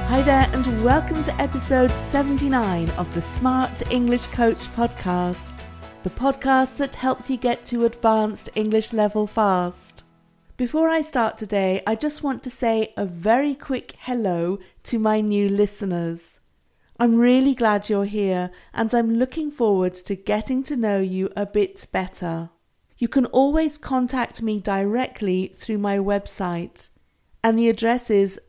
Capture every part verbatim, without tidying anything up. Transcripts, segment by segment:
Hi there and welcome to episode seventy-nine of the Smart English Coach podcast, the podcast that helps you get to advanced English level fast. Before I start today, I just want to say a very quick hello to my new listeners. I'm really glad you're here and I'm looking forward to getting to know you a bit better. You can always contact me directly through my website. And the address is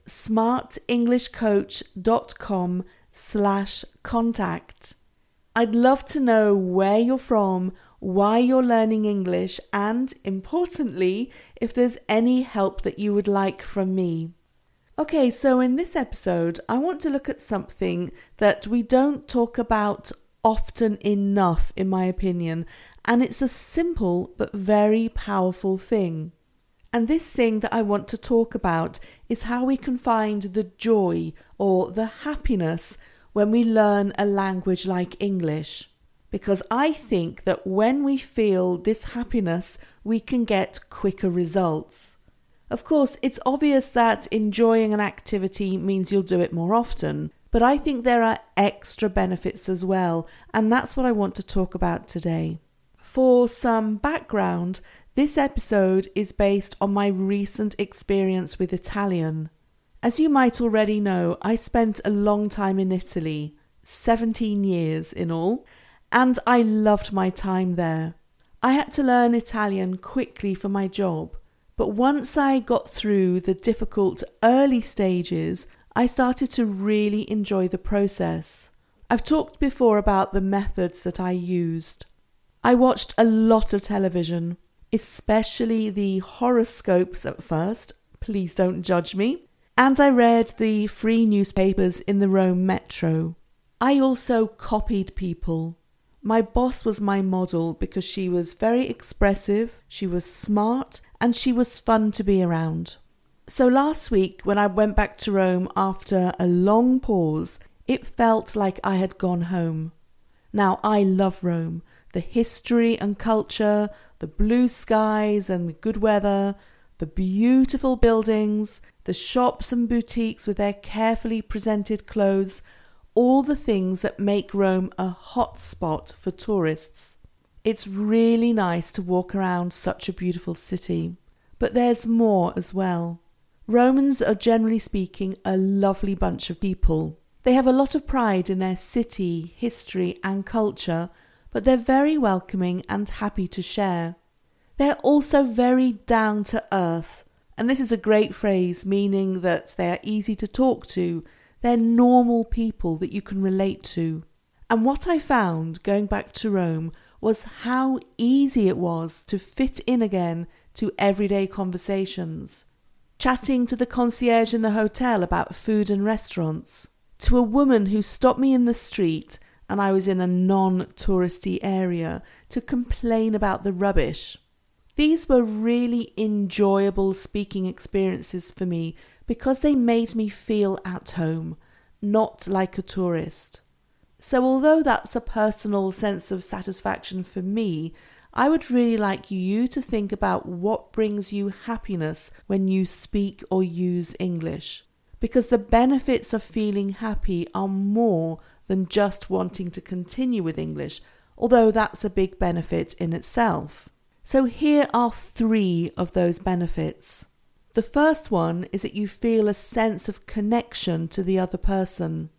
smartenglishcoach.com slash contact. I'd love to know where you're from, why you're learning English, and importantly, if there's any help that you would like from me. Okay, so in this episode, I want to look at something that we don't talk about often enough, in my opinion, and it's a simple but very powerful thing. And this thing that I want to talk about is how we can find the joy or the happiness when we learn a language like English. Because I think that when we feel this happiness, we can get quicker results. Of course, it's obvious that enjoying an activity means you'll do it more often, but I think there are extra benefits as well, and that's what I want to talk about today. For some background, this episode is based on my recent experience with Italian. As you might already know, I spent a long time in Italy, seventeen years in all, and I loved my time there. I had to learn Italian quickly for my job, but once I got through the difficult early stages, I started to really enjoy the process. I've talked before about the methods that I used. I watched a lot of television, especially the horoscopes at first, please don't judge me, and I read the free newspapers in the Rome Metro. I also copied people. My boss was my model because she was very expressive, she was smart, and she was fun to be around. So last week when I went back to Rome after a long pause, it felt like I had gone home. Now I love Rome, the history and culture, the blue skies and the good weather, the beautiful buildings, the shops and boutiques with their carefully presented clothes, all the things that make Rome a hot spot for tourists. It's really nice to walk around such a beautiful city. But there's more as well. Romans are generally speaking a lovely bunch of people. They have a lot of pride in their city, history and culture, but they're very welcoming and happy to share. They're also very down to earth, and this is a great phrase meaning that they are easy to talk to. They're normal people that you can relate to. And what I found going back to Rome was how easy it was to fit in again to everyday conversations. Chatting to the concierge in the hotel about food and restaurants, to a woman who stopped me in the street and I was in a non-touristy area to complain about the rubbish. These were really enjoyable speaking experiences for me because they made me feel at home, not like a tourist. So although that's a personal sense of satisfaction for me, I would really like you to think about what brings you happiness when you speak or use English. Because the benefits of feeling happy are more than just wanting to continue with English, although that's a big benefit in itself. So here are three of those benefits. The first one is that you feel a sense of connection to the other person.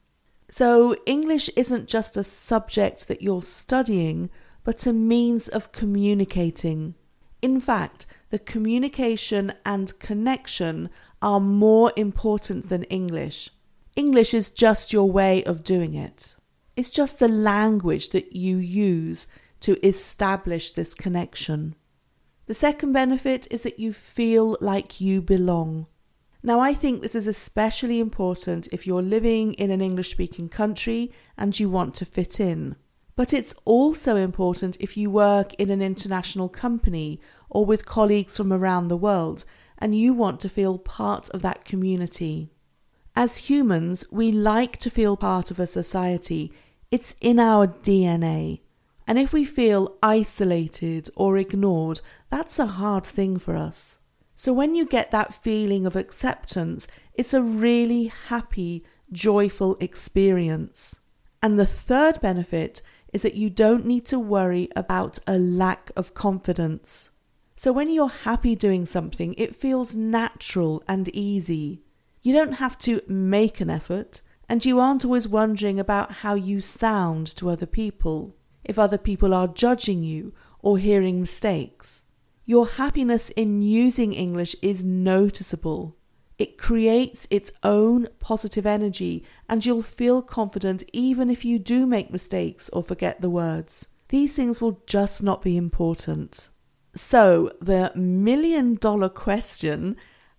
So English isn't just a subject that you're studying, but a means of communicating. In fact, the communication and connection are more important than English. English is just your way of doing it. It's just the language that you use to establish this connection. The second benefit is that you feel like you belong. Now, I think this is especially important if you're living in an English-speaking country and you want to fit in. But it's also important if you work in an international company or with colleagues from around the world and you want to feel part of that community. As humans, we like to feel part of a society. It's in our D N A. And if we feel isolated or ignored, that's a hard thing for us. So when you get that feeling of acceptance, it's a really happy, joyful experience. And the third benefit is that you don't need to worry about a lack of confidence. So when you're happy doing something, it feels natural and easy. You don't have to make an effort, and you aren't always wondering about how you sound to other people, if other people are judging you or hearing mistakes. Your happiness in using English is noticeable. It creates its own positive energy, and you'll feel confident even if you do make mistakes or forget the words. These things will just not be important. So, the million dollar question,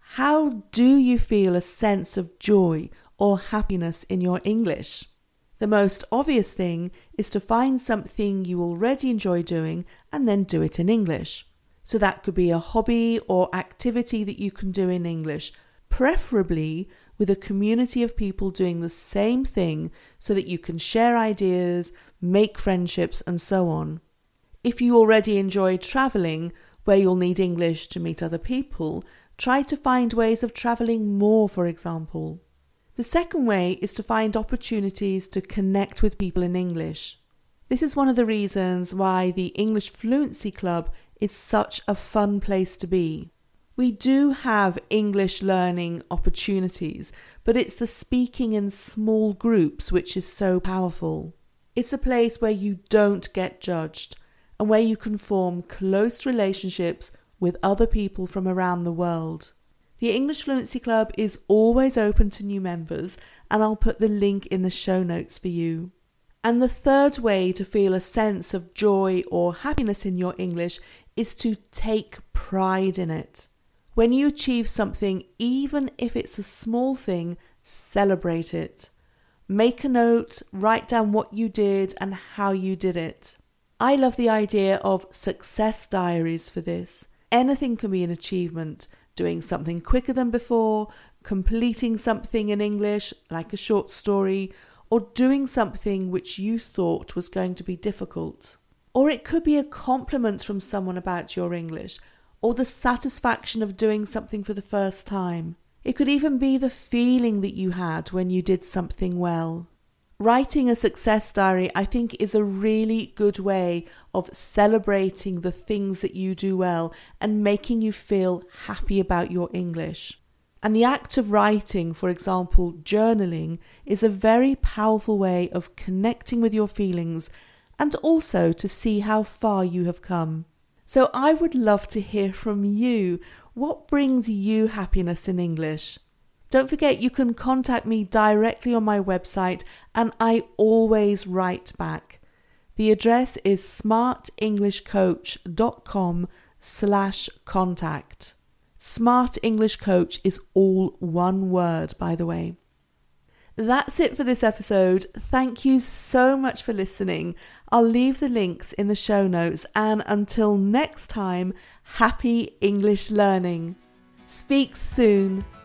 how do you feel a sense of joy or happiness in your English? The most obvious thing is to find something you already enjoy doing and then do it in English. So that could be a hobby or activity that you can do in English, preferably with a community of people doing the same thing so that you can share ideas, make friendships, and so on. If you already enjoy travelling, where you'll need English to meet other people, try to find ways of travelling more, for example. The second way is to find opportunities to connect with people in English. This is one of the reasons why the English Fluency Club is such a fun place to be. We do have English learning opportunities, but it's the speaking in small groups which is so powerful. It's a place where you don't get judged and where you can form close relationships with other people from around the world. The English Fluency Club is always open to new members, and I'll put the link in the show notes for you. And the third way to feel a sense of joy or happiness in your English is to take pride in it. When you achieve something, even if it's a small thing, celebrate it. Make a note, write down what you did and how you did it. I love the idea of success diaries for this. Anything can be an achievement. Doing something quicker than before, completing something in English, like a short story, or doing something which you thought was going to be difficult. Or it could be a compliment from someone about your English, or the satisfaction of doing something for the first time. It could even be the feeling that you had when you did something well. Writing a success diary, I think, is a really good way of celebrating the things that you do well and making you feel happy about your English. And the act of writing, for example, journaling, is a very powerful way of connecting with your feelings and also to see how far you have come. So I would love to hear from you. What brings you happiness in English? Don't forget you can contact me directly on my website, and I always write back. The address is smartenglishcoach.com slash contact. Smart English Coach is all one word, by the way. That's it for this episode. Thank you so much for listening. I'll leave the links in the show notes, and until next time, happy English learning. Speak soon.